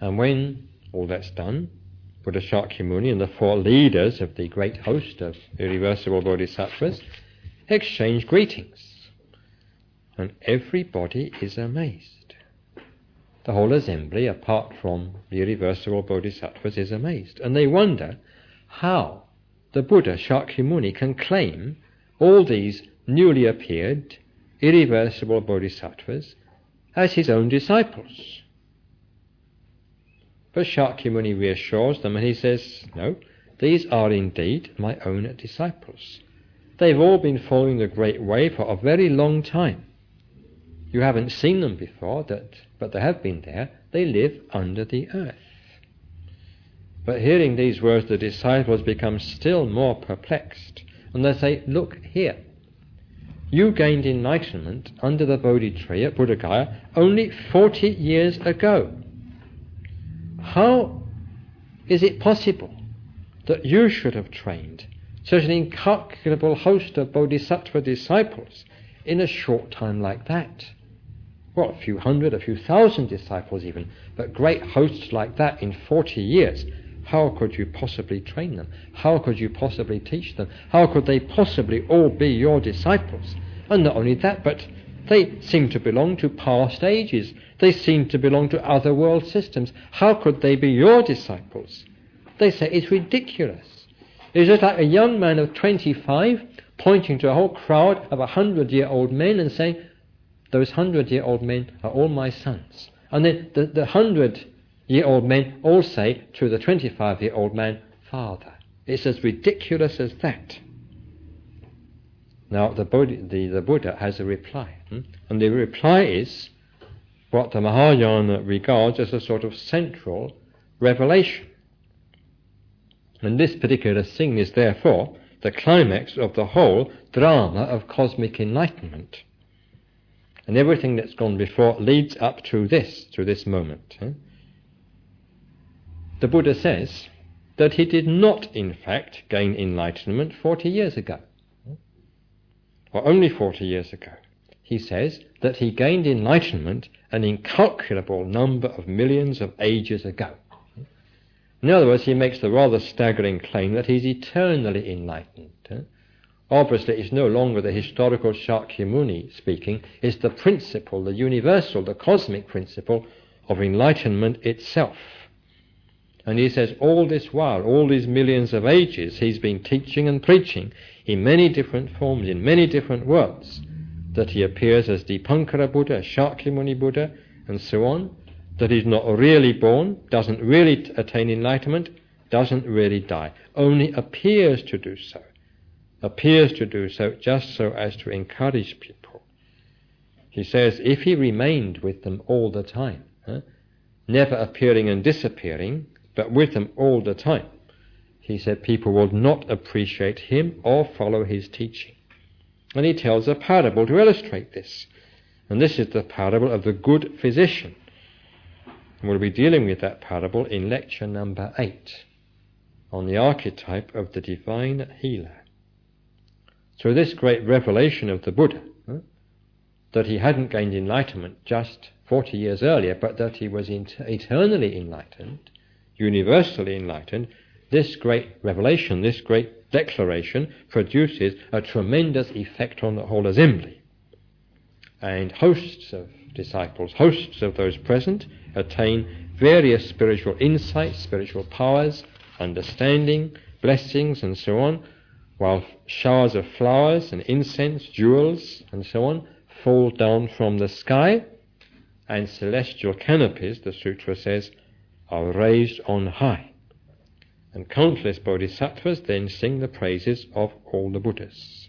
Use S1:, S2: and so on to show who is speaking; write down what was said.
S1: And when all that's done, Buddha Shakyamuni and the four leaders of the great host of irreversible bodhisattvas exchange greetings. And everybody is amazed. The whole assembly, apart from the irreversible bodhisattvas, is amazed. And they wonder how the Buddha Shakyamuni can claim all these newly appeared irreversible bodhisattvas as his own disciples. But Shakyamuni reassures them and he says, no, these are indeed my own disciples. They've all been following the Great Way for a very long time. You haven't seen them before, but they have been there. They live under the earth. But hearing these words, the disciples become still more perplexed. And they say, look here. You gained enlightenment under the Bodhi tree at Buddha Gaya only 40 years ago. How is it possible that you should have trained such an incalculable host of bodhisattva disciples in a short time like that? Well, a few hundred, a few thousand disciples even, but great hosts like that in 40 years. How could you possibly train them? How could you possibly teach them? How could they possibly all be your disciples? And not only that, but they seem to belong to past ages. They seem to belong to other world systems. How could they be your disciples? They say it's ridiculous. It's just like a young man of 25 pointing to a whole crowd of 100-year-old men and saying, those 100-year-old men are all my sons. And then the 100-year-old men all say to the 25-year-old man, Father. It's as ridiculous as that. Now the Buddha has a reply. And the reply is what the Mahayana regards as a sort of central revelation. And this particular thing is therefore the climax of the whole drama of cosmic enlightenment. And everything that's gone before leads up to this moment. The Buddha says that he did not, in fact, gain enlightenment 40 years ago. Or only 40 years ago. He says that he gained enlightenment an incalculable number of millions of ages ago. In other words, he makes the rather staggering claim that he's eternally enlightened. Obviously, it's no longer the historical Shakyamuni speaking, it's the principle, the universal, the cosmic principle of enlightenment itself. And he says all this while, all these millions of ages, he's been teaching and preaching in many different forms, in many different worlds, that he appears as Dipankara Buddha, Shakyamuni Buddha, and so on, that he's not really born, doesn't really attain enlightenment, doesn't really die, only appears to do so. Appears to do so just so as to encourage people. He says if he remained with them all the time, never appearing and disappearing, but with them all the time, he said people would not appreciate him or follow his teaching. And he tells a parable to illustrate this. And this is the parable of the good physician. And we'll be dealing with that parable in lecture number 8 on the archetype of the divine healer. So this great revelation of the Buddha, that he hadn't gained enlightenment just 40 years earlier, but that he was eternally enlightened, universally enlightened, this great revelation, this great declaration produces a tremendous effect on the whole assembly. And hosts of disciples, hosts of those present, attain various spiritual insights, spiritual powers, understanding, blessings, and so on, while showers of flowers and incense, jewels, and so on, fall down from the sky, and celestial canopies, the sutra says, are raised on high. And countless bodhisattvas then sing the praises of all the Buddhas.